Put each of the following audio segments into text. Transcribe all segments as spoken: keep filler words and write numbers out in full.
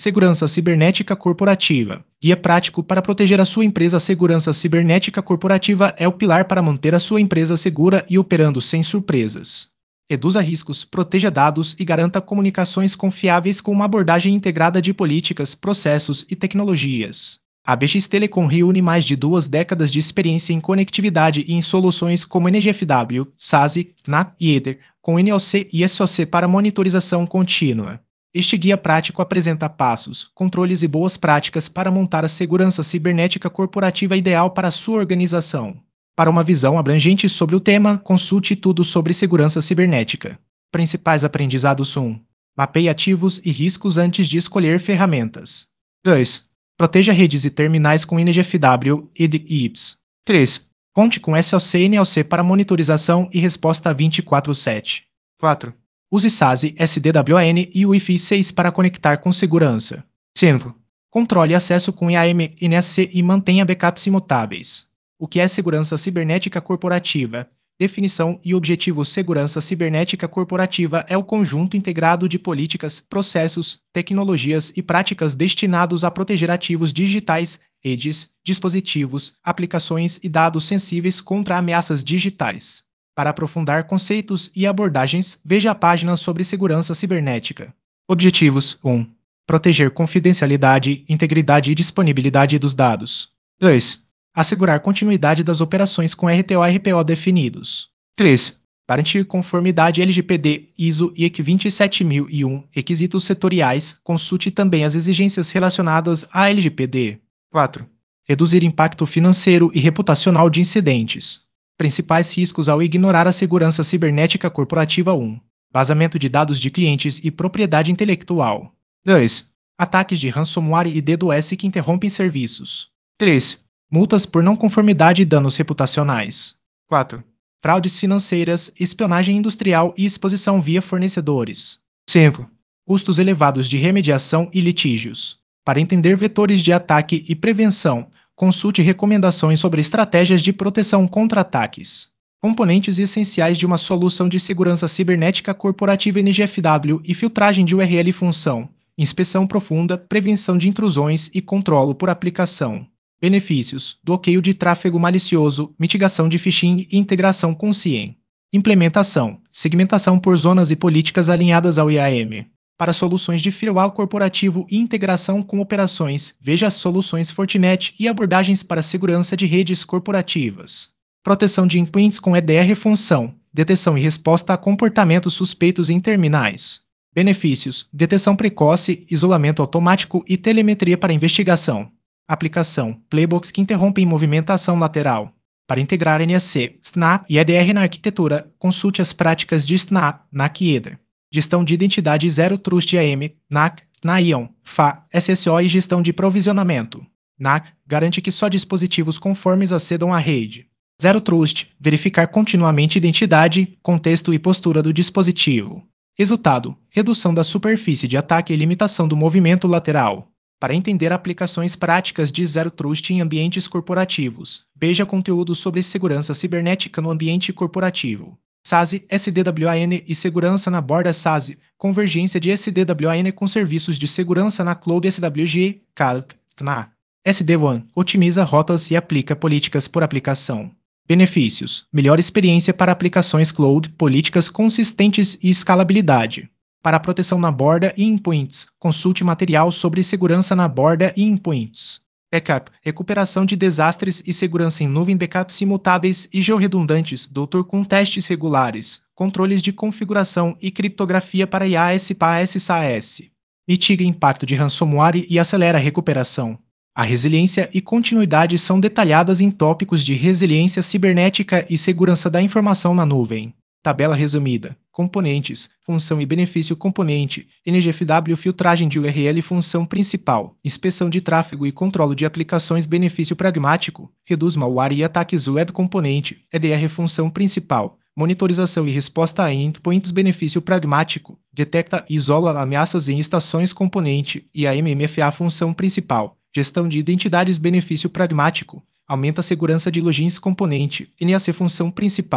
Segurança cibernética corporativa. Guia prático para proteger a sua empresa. A segurança cibernética corporativa é o pilar para manter a sua empresa segura e operando sem surpresas. Reduza riscos, proteja dados e garanta comunicações confiáveis com uma abordagem integrada de políticas, processos e tecnologias. A B X Telecom reúne mais de duas décadas de experiência em conectividade e em soluções como N G F W, SASE, N A e Ether, com N O C e S O C para monitorização contínua. Este guia prático apresenta passos, controles e boas práticas para montar a segurança cibernética corporativa ideal para a sua organização. Para uma visão abrangente sobre o tema, consulte tudo sobre segurança cibernética. Principais aprendizados: um. Mapeie ativos e riscos antes de escolher ferramentas. dois. Proteja redes e terminais com N G F W e D I P S. três. Conte com S O C e N O C para monitorização e resposta vinte e quatro por sete. quatro. Use SASE, S D W A N e Wi-Fi seis para conectar com segurança. cinco. Controle acesso com I A M N S C e mantenha backups imutáveis. O que é segurança cibernética corporativa? Definição e objetivo: segurança cibernética corporativa é o conjunto integrado de políticas, processos, tecnologias e práticas destinados a proteger ativos digitais, redes, dispositivos, aplicações e dados sensíveis contra ameaças digitais. Para aprofundar conceitos e abordagens, veja a página sobre segurança cibernética. Objetivos: um. Proteger confidencialidade, integridade e disponibilidade dos dados. dois. Assegurar continuidade das operações com R T O e R P O definidos. três. Garantir conformidade L G P D, I S O e E C vinte e sete mil e um, requisitos setoriais, consulte também as exigências relacionadas à L G P D. quatro. Reduzir impacto financeiro e reputacional de incidentes. Principais riscos ao ignorar a segurança cibernética corporativa. um. Vazamento de dados de clientes e propriedade intelectual. dois. Ataques de ransomware e DDoS que interrompem serviços. três. Multas por não conformidade e danos reputacionais. quatro. Fraudes financeiras, espionagem industrial e exposição via fornecedores. cinco. Custos elevados de remediação e litígios. Para entender vetores de ataque e prevenção, consulte recomendações sobre estratégias de proteção contra ataques. Componentes essenciais de uma solução de segurança cibernética corporativa: N G F W e filtragem de U R L e função, inspeção profunda, prevenção de intrusões e controlo por aplicação. Benefícios: bloqueio de tráfego malicioso, mitigação de phishing e integração com C I E M. Implementação: segmentação por zonas e políticas alinhadas ao I A M. Para soluções de firewall corporativo e integração com operações, veja as soluções Fortinet e abordagens para segurança de redes corporativas. Proteção de endpoints com E D R função, detecção e resposta a comportamentos suspeitos em terminais. Benefícios: detecção precoce, isolamento automático e telemetria para investigação. Aplicação: playbooks que interrompem movimentação lateral. Para integrar N S C, S N A e E D R na arquitetura, consulte as práticas de S N A, N A C e Ether. Gestão de identidade Zero Trust I A M, N A C, N A I O N, F A, S S O e gestão de provisionamento. N A C garante que só dispositivos conformes acedam à rede. Zero Trust: verificar continuamente identidade, contexto e postura do dispositivo. Resultado: redução da superfície de ataque e limitação do movimento lateral. Para entender aplicações práticas de Zero Trust em ambientes corporativos, veja conteúdo sobre segurança cibernética no ambiente corporativo. SASE, S D W A N e segurança na borda. SASE, convergência de S D W A N com serviços de segurança na cloud. S W G, C A L C, T N A. S D WAN, otimiza rotas e aplica políticas por aplicação. Benefícios: melhor experiência para aplicações cloud, políticas consistentes e escalabilidade. Para a proteção na borda e endpoints, consulte material sobre segurança na borda e endpoints. Backup, recuperação de desastres e segurança em nuvem. Backups imutáveis e georredundantes, doutor com testes regulares, controles de configuração e criptografia para I A S, P A S, S A S. Mitiga impacto de ransomware e acelera a recuperação. A resiliência e continuidade são detalhadas em tópicos de resiliência cibernética e segurança da informação na nuvem. Tabela resumida: componentes, função e benefício. Componente: N G F W, filtragem de U R L, função principal, inspeção de tráfego e controle de aplicações. Benefício pragmático: reduz malware e ataques. Web componente: E D R, função principal, monitorização e resposta a endpoints. Benefício pragmático: detecta e isola ameaças em estações. Componente: I A M M F A, função principal, gestão de identidades. Benefício pragmático: aumenta a segurança de logins. Componente: N A C, função principal,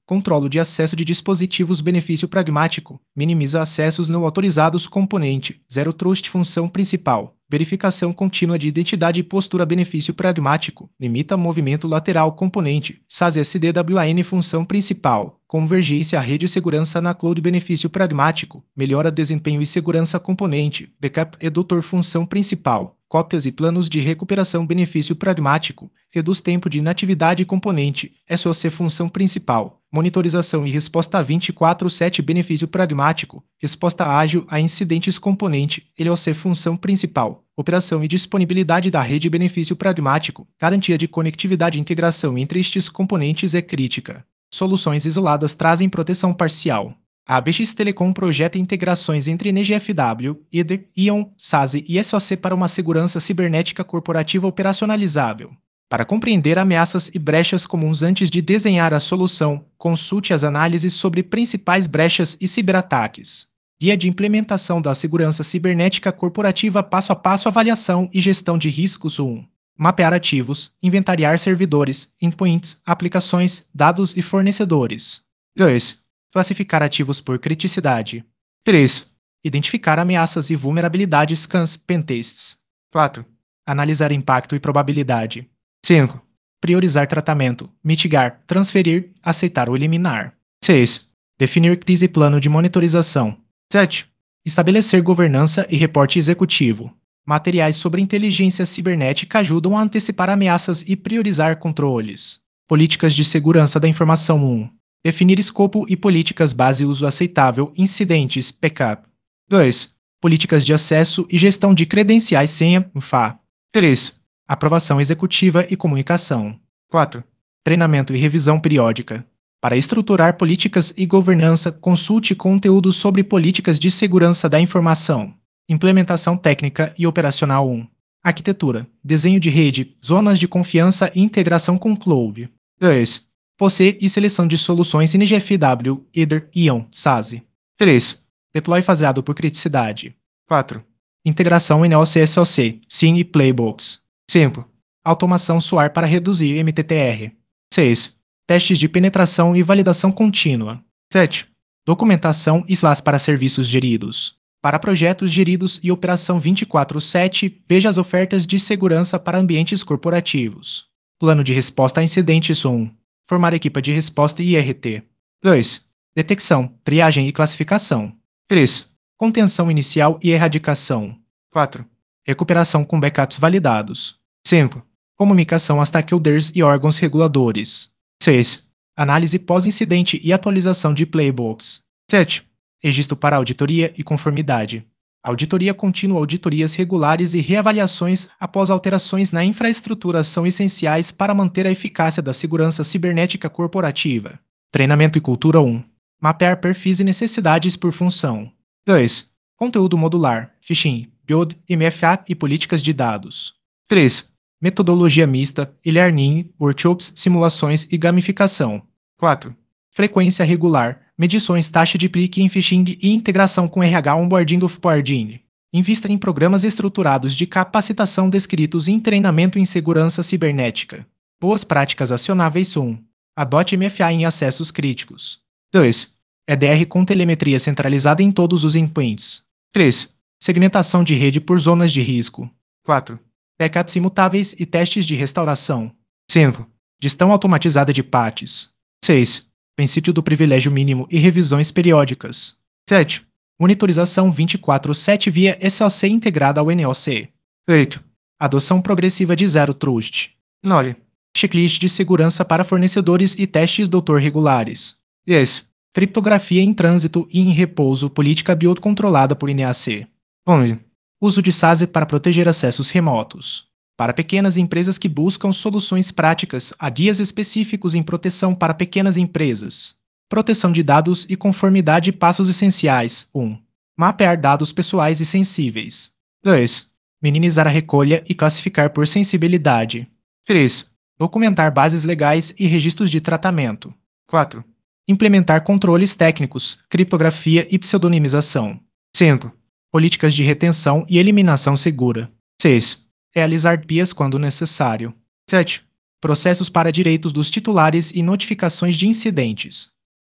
Controlo de acesso de dispositivos. Benefício pragmático. Minimiza acessos não autorizados. Componente. Zero Trust. Função principal. Verificação contínua de identidade e postura. Benefício pragmático. Limita movimento lateral. Componente. S A S S D W A N. Função principal. Convergência à rede. Segurança na cloud. Benefício pragmático. Melhora desempenho e segurança. Componente. Backup Edutor. Função principal. Cópias e planos de recuperação. Benefício pragmático. Reduz tempo de inatividade. Componente. S O C. Função principal. Monitorização e resposta vinte e quatro sete. Benefício pragmático. Resposta ágil a incidentes. Componente. L O C. Função principal. Operação e disponibilidade da rede. Benefício pragmático. Garantia de conectividade e integração entre estes componentes é crítica. Soluções isoladas trazem proteção parcial. A A B X Telecom projeta integrações entre N G F W, I D R, Ion, S A S e S O C para uma segurança cibernética corporativa operacionalizável. Para compreender ameaças e brechas comuns antes de desenhar a solução, consulte as análises sobre principais brechas e ciberataques. Guia de implementação da segurança cibernética corporativa. Passo a passo. Avaliação e gestão de riscos. um. Mapear ativos, inventariar servidores, endpoints, aplicações, dados e fornecedores. dois. Classificar ativos por criticidade. três. Identificar ameaças e vulnerabilidades. Scans, pentests. quatro. Analisar impacto e probabilidade. cinco. Priorizar tratamento, mitigar, transferir, aceitar ou eliminar. seis. Definir crise e plano de monitorização. sete. Estabelecer governança e reporte executivo. Materiais sobre inteligência cibernética ajudam a antecipar ameaças e priorizar controles. Políticas de segurança da informação. um. Definir escopo e políticas base. Uso aceitável. Incidentes. Backup. dois. Políticas de acesso e gestão de credenciais. Senha. F A. três. Aprovação executiva e comunicação. quatro. Treinamento e revisão periódica. Para estruturar políticas e governança, consulte conteúdos sobre políticas de segurança da informação. Implementação técnica e operacional. um. Arquitetura, desenho de rede, zonas de confiança e integração com cloud. dois. Você e seleção de soluções N G F W, I D R, Ion, S A S. três. Deploy faseado por criticidade. quatro. Integração N O C S O C, S I M e Playbooks. cinco. Automação S O A R para reduzir M T T R. seis. Testes de penetração e validação contínua. sete. Documentação e S L A S para serviços geridos. Para projetos geridos e operação vinte e quatro sete, veja as ofertas de segurança para ambientes corporativos. Plano de resposta a incidentes. um. Formar equipe de resposta I R T. dois. Detecção, triagem e classificação. três. Contenção inicial e erradicação. quatro. Recuperação com backups validados. cinco. Comunicação a stakeholders e órgãos reguladores. seis. Análise pós-incidente e atualização de playbooks. sete. Registro para auditoria e conformidade. Auditoria contínua. Auditorias regulares e reavaliações após alterações na infraestrutura são essenciais para manter a eficácia da segurança cibernética corporativa. Treinamento e cultura. um. Mapear perfis e necessidades por função. dois. Conteúdo modular, phishing, build, M F A e políticas de dados. três. Metodologia mista, e-learning, workshops, simulações e gamificação. quatro. Frequência regular, medições, taxa de clique em phishing e integração com R H onboarding e offboarding. Invista em programas estruturados de capacitação descritos em treinamento em segurança cibernética. Boas práticas acionáveis. um. Adote M F A em acessos críticos. dois. E D R com telemetria centralizada em todos os endpoints. três. Segmentação de rede por zonas de risco. quatro. Backups imutáveis e testes de restauração. cinco. Gestão automatizada de patches. seis. Princípio do privilégio mínimo e revisões periódicas. sete. Monitorização vinte e quatro sete via S O C integrada ao N O C. oito. Adoção progressiva de Zero Trust. nove. Checklist de segurança para fornecedores e testes doutor regulares. dez. Criptografia em trânsito e em repouso. Política build controlada por N A C. onze. Uso de S A S para proteger acessos remotos. Para pequenas empresas que buscam soluções práticas, há guias específicos em proteção para pequenas empresas. Proteção de dados e conformidade. Passos essenciais. um. Mapear dados pessoais e sensíveis. dois. Minimizar a recolha e classificar por sensibilidade. três. Documentar bases legais e registros de tratamento. quatro. Implementar controles técnicos, criptografia e pseudonimização. cinco. Políticas de retenção e eliminação segura. seis. Realizar P I As quando necessário. sete. Processos para direitos dos titulares e notificações de incidentes.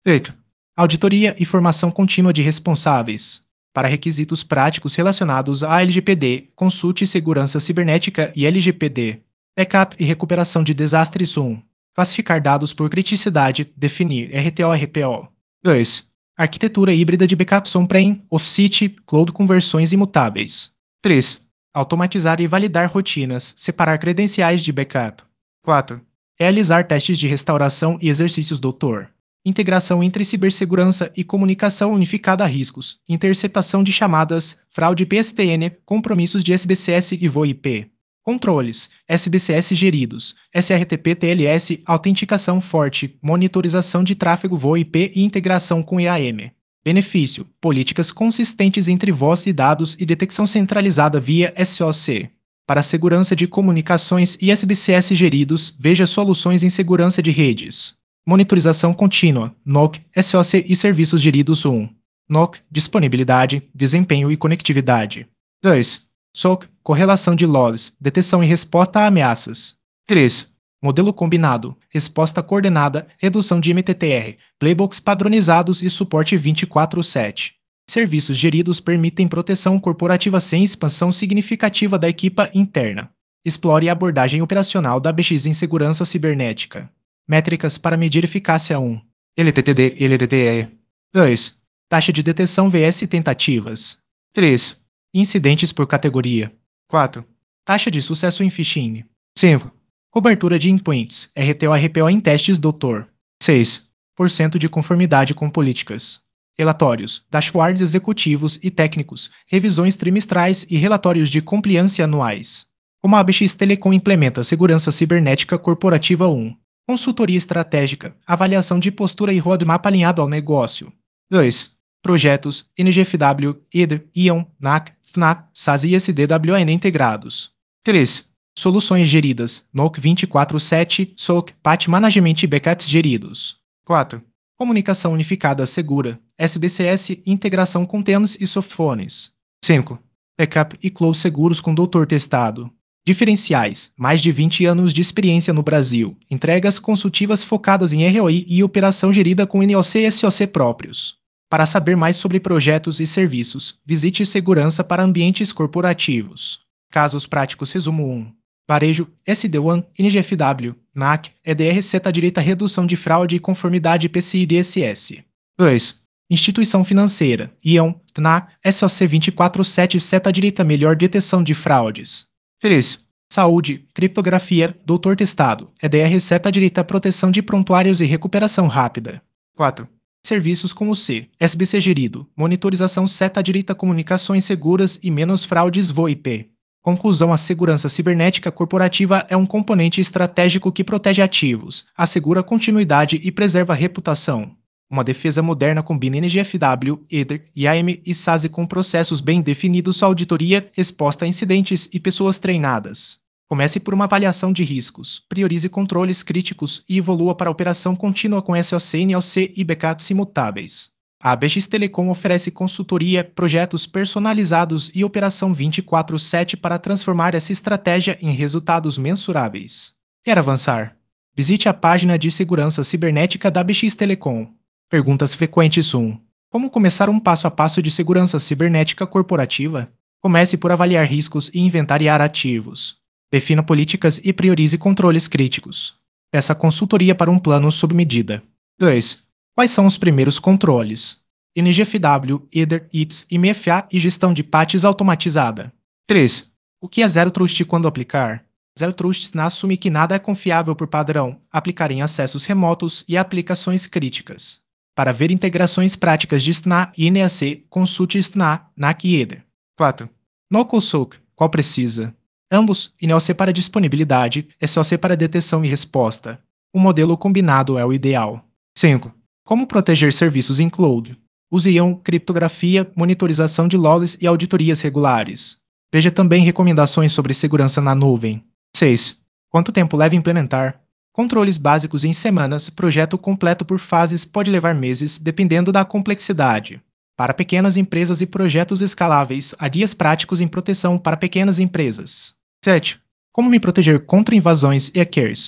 oito. Auditoria e formação contínua de responsáveis. Para requisitos práticos relacionados à L G P D, consulte Segurança Cibernética e L G P D. Backup e recuperação de desastres um. Classificar dados por criticidade, definir R T O R P O. dois. Arquitetura híbrida de backups on-prem ou site cloud com versões imutáveis. três. Automatizar e validar rotinas, separar credenciais de backup. quatro. Realizar testes de restauração e exercícios doutor. Integração entre cibersegurança e comunicação unificada a riscos, interceptação de chamadas, fraude P S T N, compromissos de S B C S e VoIP. Controles, S B C S geridos, S R T P T L S, autenticação forte, monitorização de tráfego VoIP e integração com E A M. Benefício, políticas consistentes entre voz e dados e detecção centralizada via S O C. Para a segurança de comunicações e S B C S geridos, veja soluções em segurança de redes. Monitorização contínua, N O C, S O C e serviços geridos um. N O C, disponibilidade, desempenho e conectividade. dois. S O C, correlação de logs, detecção e resposta a ameaças. três. Modelo combinado, resposta coordenada, redução de M T T R, playbooks padronizados e suporte vinte e quatro sete. Serviços geridos permitem proteção corporativa sem expansão significativa da equipa interna. Explore a abordagem operacional da A B X em segurança cibernética. Métricas para medir eficácia um. L T T D e L T T E. dois. Taxa de detecção versus tentativas. três. Incidentes por categoria. quatro. Taxa de sucesso em phishing. cinco. Cobertura de endpoints, R T O R P O em testes doutor. seis por cento de conformidade com políticas. Relatórios, dashboards executivos e técnicos, revisões trimestrais e relatórios de compliance anuais. Como a A B X Telecom implementa segurança cibernética corporativa um. Consultoria estratégica, avaliação de postura e roadmap alinhado ao negócio. dois. Projetos, N G F W, E D R, I O N, N A C, F N A, S A S e S D W N integrados. três. Soluções geridas, N O C vinte e quatro sete, S O C, Patch Management e Backups geridos. quatro. Comunicação unificada segura, S B C S, integração com T E Ms e softphones. cinco. Backup e cloud seguros com doutor testado. Diferenciais, mais de vinte anos de experiência no Brasil, entregas consultivas focadas em R O I e operação gerida com N O C e S O C próprios. Para saber mais sobre projetos e serviços, visite Segurança para Ambientes Corporativos. Casos práticos resumo um. Varejo, S D WAN, N G F W, N A C, E D R seta direita redução de fraude e conformidade P C I D S S. dois. Instituição financeira, I O N, T N A, S O C vinte e quatro sete seta direita melhor detecção de fraudes. três. Saúde, criptografia, doutor testado, E D R seta direita proteção de prontuários e recuperação rápida. quatro. Serviços como C, S B C gerido, monitorização seta direita comunicações seguras e menos fraudes VoIP. Conclusão: a segurança cibernética corporativa é um componente estratégico que protege ativos, assegura continuidade e preserva a reputação. Uma defesa moderna combina N G F W, E D R, I A M e S A S com processos bem definidos, auditoria, resposta a incidentes e pessoas treinadas. Comece por uma avaliação de riscos, priorize controles críticos e evolua para a operação contínua com S O C, N O C e backups imutáveis. A A B X Telecom oferece consultoria, projetos personalizados e operação vinte e quatro sete para transformar essa estratégia em resultados mensuráveis. Quer avançar? Visite a página de segurança cibernética da A B X Telecom. Perguntas frequentes um. Como começar um passo a passo de segurança cibernética corporativa? Comece por avaliar riscos e inventariar ativos. Defina políticas e priorize controles críticos. Peça consultoria para um plano sob medida. dois. Quais são os primeiros controles? N G F W, E D R, I P S, I M F A e gestão de patches automatizada. três. O que é Zero Trust quando aplicar? Zero Trust assume que nada é confiável por padrão, aplicar em acessos remotos e aplicações críticas. Para ver integrações práticas de S T N A e N A C, consulte S T N A, N A C e E D R. quatro. N O C ou S O C, qual precisa? Ambos, N O C para disponibilidade, S O C para detecção e resposta. O modelo combinado é o ideal. cinco. Como proteger serviços em cloud? Use I O N, criptografia, monitorização de logs e auditorias regulares. Veja também recomendações sobre segurança na nuvem. seis. Quanto tempo leva a implementar? Controles básicos em semanas, projeto completo por fases pode levar meses, dependendo da complexidade. Para pequenas empresas e projetos escaláveis, há guias práticos em proteção para pequenas empresas. sete. Como me proteger contra invasões e hackers?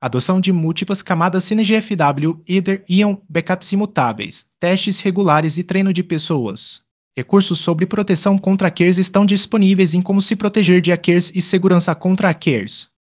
Adoção de múltiplas camadas C N G F W, Ether, Ion, backups imutáveis, testes regulares e treino de pessoas. Recursos sobre proteção contra hackers estão disponíveis em Como se proteger de hackers e segurança contra hackers.